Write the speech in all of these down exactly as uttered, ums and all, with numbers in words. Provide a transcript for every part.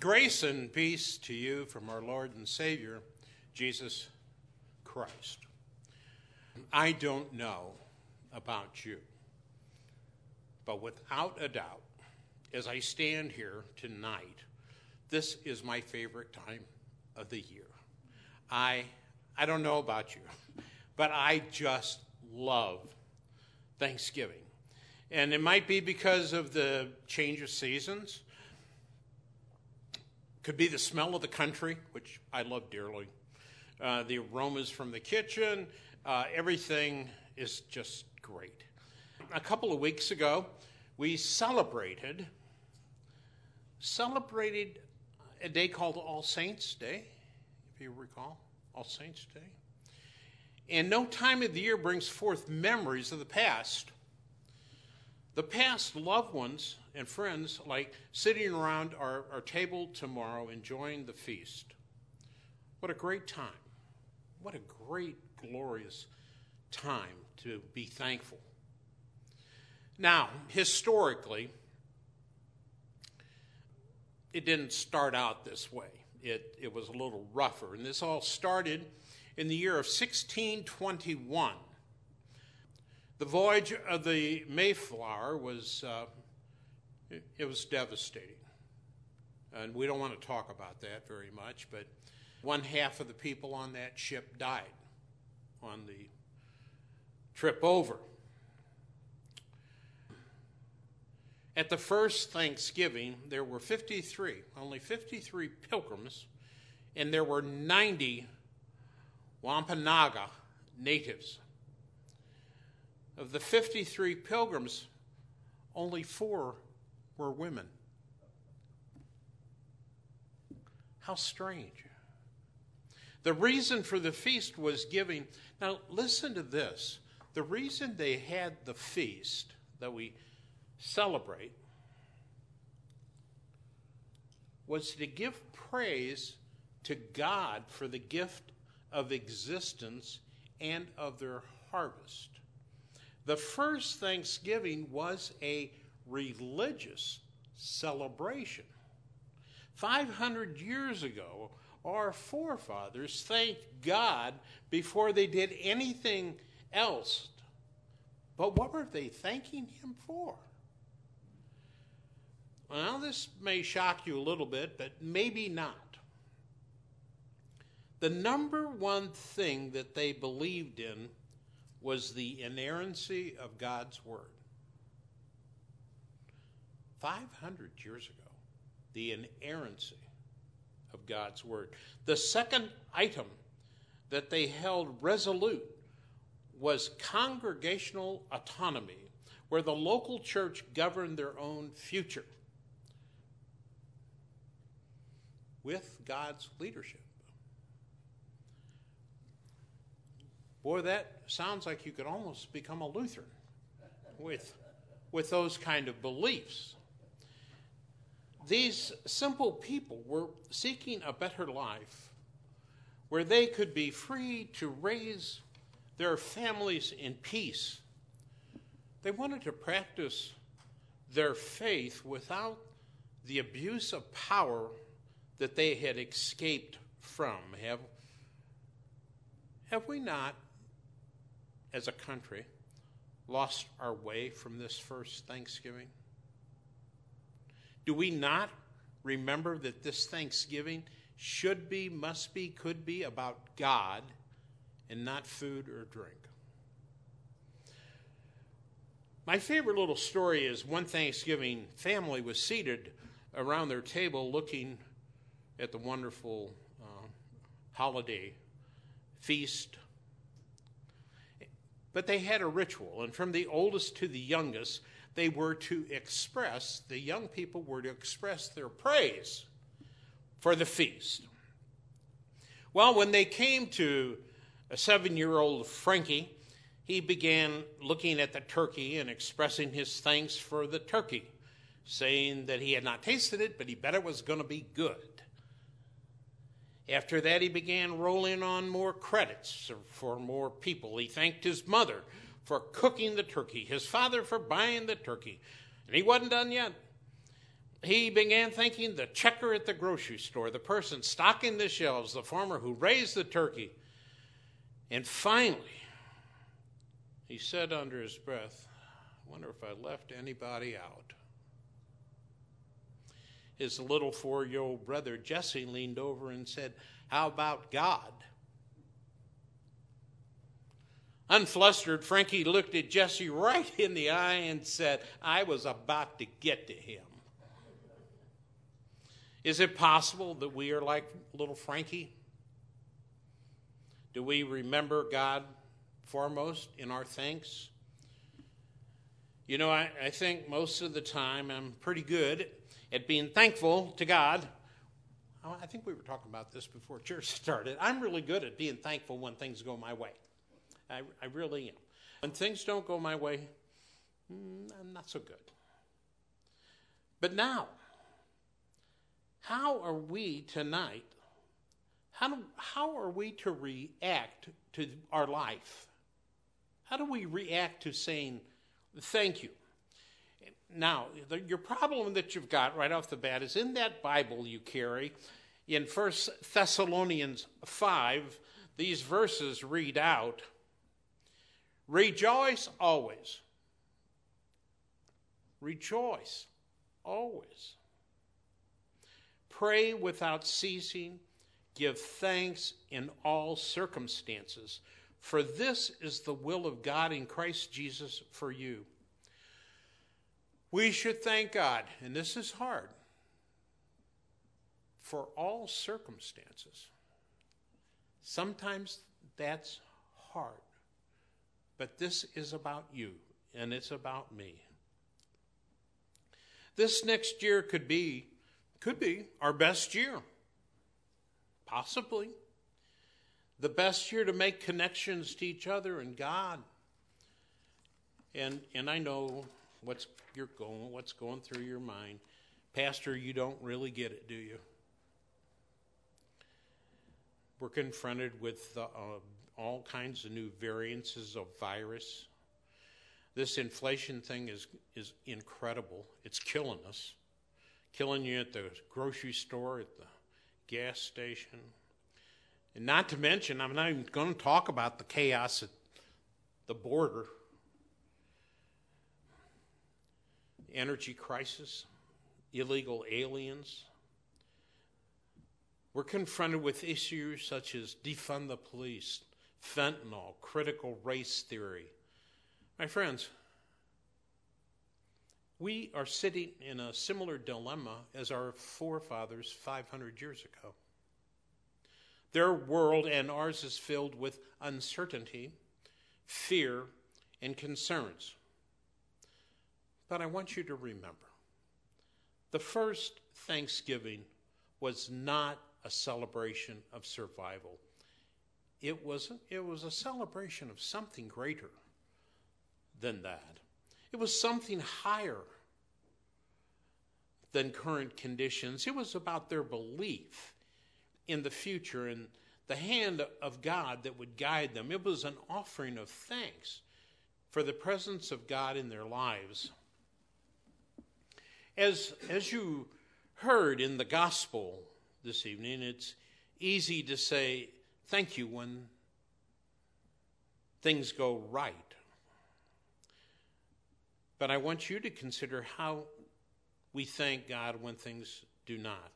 Grace and peace to you from our Lord and Savior, Jesus Christ. I don't know about you, but without a doubt, as I stand here tonight, this is my favorite time of the year. I I don't know about you, but I just love Thanksgiving. And it might be because of the change of seasons. Could be the smell of the country, which I love dearly. Uh, the aromas from the kitchen, uh, everything is just great. A couple of weeks ago, we celebrated, celebrated a day called All Saints Day, if you recall, All Saints Day. And no time of the year brings forth memories of the past. The past loved ones and friends like sitting around our, our table tomorrow enjoying the feast. What a great time. What a great, glorious time to be thankful. Now, historically, it didn't start out this way. It, it was a little rougher. And this all started in the year of sixteen twenty-one. The voyage of the Mayflower was, uh, it, it was devastating. And we don't want to talk about that very much, but one half of the people on that ship died on the trip over. At the first Thanksgiving, there were fifty-three, only fifty-three pilgrims, and there were ninety Wampanoag natives. Of the fifty-three pilgrims, only four were women. How strange. The reason for the feast was giving. Now, listen to this. The reason they had the feast that we celebrate was to give praise to God for the gift of existence and of their harvest. The first Thanksgiving was a religious celebration. five hundred years ago, our forefathers thanked God before they did anything else. But what were they thanking him for? Well, this may shock you a little bit, but maybe not. The number one thing that they believed in was the inerrancy of God's word. five hundred years ago, the inerrancy of God's word. The second item that they held resolute was congregational autonomy, where the local church governed their own future with God's leadership. Boy, that sounds like you could almost become a Lutheran with, with those kind of beliefs. These simple people were seeking a better life where they could be free to raise their families in peace. They wanted to practice their faith without the abuse of power that they had escaped from. Have, have we not, as a country, lost our way from this first Thanksgiving? Do we not remember that this Thanksgiving should be, must be, could be about God and not food or drink? My favorite little story is one Thanksgiving family was seated around their table looking at the wonderful uh, holiday feast. But they had a ritual, and from the oldest to the youngest, they were to express, the young people were to express their praise for the feast. Well, when they came to a seven-year-old Frankie, he began looking at the turkey and expressing his thanks for the turkey, saying that he had not tasted it, but he bet it was going to be good. After that, he began rolling on more credits for more people. He thanked his mother for cooking the turkey, his father for buying the turkey, and he wasn't done yet. he began thanking the checker at the grocery store, the person stocking the shelves, the farmer who raised the turkey. And finally, he said under his breath, I wonder if I left anybody out. His little four-year-old brother, Jesse, leaned over and said, how about God? Unflustered, Frankie looked at Jesse right in the eye and said, I was about to get to him. Is it possible that we are like little Frankie? Do we remember God foremost in our thanks? You know, I, I think most of the time I'm pretty good at being thankful to God. Oh, I think we were talking about this before church started. I'm really good at being thankful when things go my way. I, I really am. When things don't go my way, I'm not so good. But now, how are we tonight, how, do, how are we to react to our life? How do we react to saying thank you? Now, the, your problem that you've got right off the bat is in that Bible you carry, in First Thessalonians five, these verses read out, rejoice always. Rejoice always. Pray without ceasing. Give thanks in all circumstances, for this is the will of God in Christ Jesus for you. We should thank God, and this is hard, for all circumstances. Sometimes that's hard, but this is about you, and it's about me. This next year could be, could be our best year, possibly. The best year to make connections to each other and God. And and I know what's you're going, what's going through your mind. Pastor, you don't really get it, do you? We're confronted with uh, uh, all kinds of new variances of virus. This inflation thing is is incredible. It's killing us. Killing you at the grocery store, at the gas station. And not to mention, I'm not even going to talk about the chaos at the border. Energy crisis, illegal aliens. We're confronted with issues such as defund the police, fentanyl, critical race theory. My friends, we are sitting in a similar dilemma as our forefathers five hundred years ago. Their world and ours is filled with uncertainty, fear, and concerns. But I want you to remember, the first Thanksgiving was not a celebration of survival. It was, it was a celebration of something greater than that. It was something higher than current conditions. It was about their belief in the future and the hand of God that would guide them. It was an offering of thanks for the presence of God in their lives. As, as you heard in the gospel this evening, it's easy to say thank you when things go right. But I want you to consider how we thank God when things do not.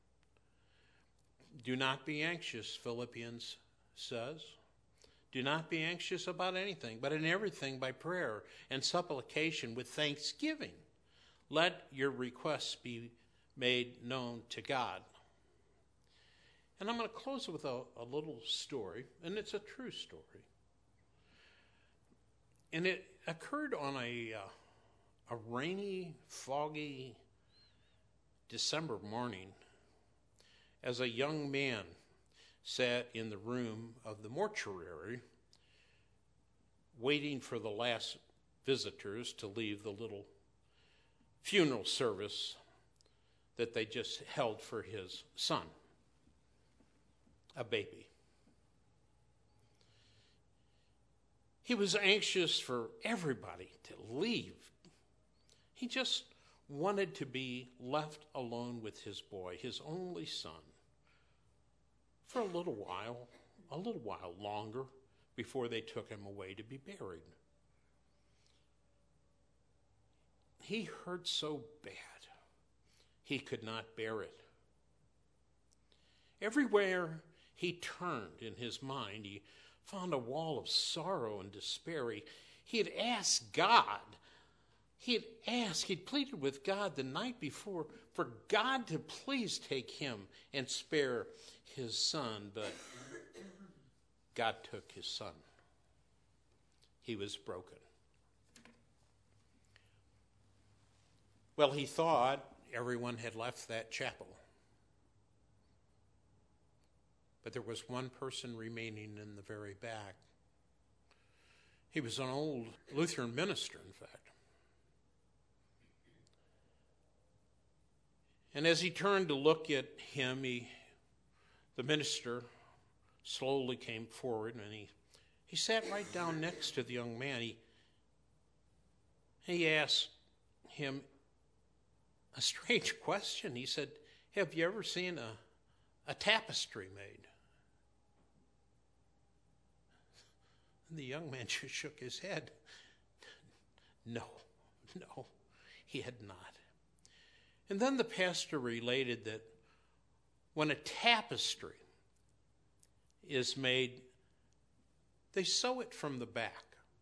Do not be anxious, Philippians says. Do not be anxious about anything, but in everything by prayer and supplication with thanksgiving. Let your requests be made known to God. And I'm going to close with a, a little story, and it's a true story. And it occurred on a, uh, a rainy, foggy December morning as a young man sat in the room of the mortuary waiting for the last visitors to leave the little funeral service that they just held for his son, a baby. He was anxious for everybody to leave. He just wanted to be left alone with his boy, his only son, for a little while, a little while longer before they took him away to be buried. He hurt so bad, he could not bear it. Everywhere he turned in his mind, he found a wall of sorrow and despair. He, he had asked God, he had asked, he'd pleaded with God the night before for God to please take him and spare his son, but God took his son. He was broken. Well, he thought everyone had left that chapel. But there was one person remaining in the very back. He was an old Lutheran minister, in fact. And as he turned to look at him, he, the minister slowly came forward, and he, he sat right down next to the young man. He, he asked him a strange question. He said, "Have you ever seen a, a tapestry made?" And the young man just shook his head. No, no, he had not. And then the pastor related that when a tapestry is made, they sew it from the back.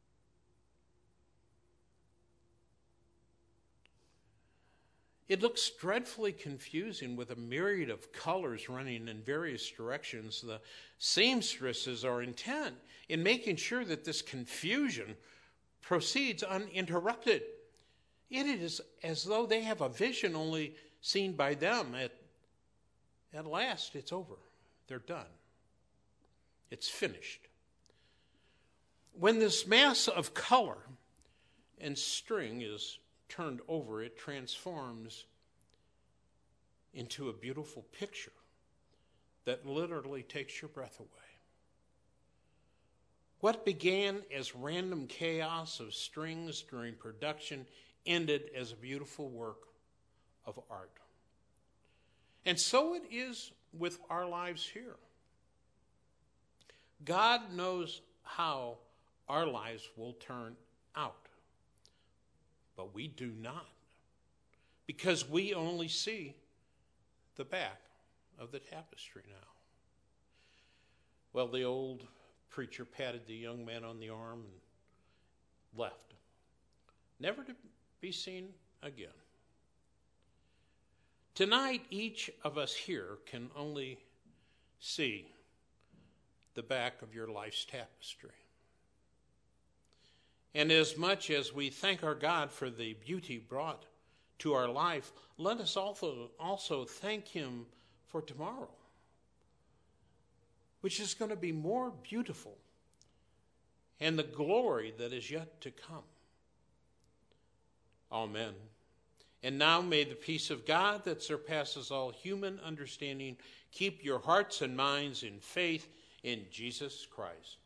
It looks dreadfully confusing with a myriad of colors running in various directions. The seamstresses are intent in making sure that this confusion proceeds uninterrupted. It is as though they have a vision only seen by them. At, at last, it's over. They're done. It's finished. When this mass of color and string is turned over, it transforms into a beautiful picture that literally takes your breath away. What began as random chaos of strings during production ended as a beautiful work of art. And so it is with our lives here. God knows how our lives will turn out. But we do not, because we only see the back of the tapestry now. Well, the old preacher patted the young man on the arm and left, never to be seen again. Tonight, each of us here can only see the back of your life's tapestry. And as much as we thank our God for the beauty brought to our life, let us also, also thank him for tomorrow, which is going to be more beautiful, and the glory that is yet to come. Amen. And now may the peace of God that surpasses all human understanding keep your hearts and minds in faith in Jesus Christ.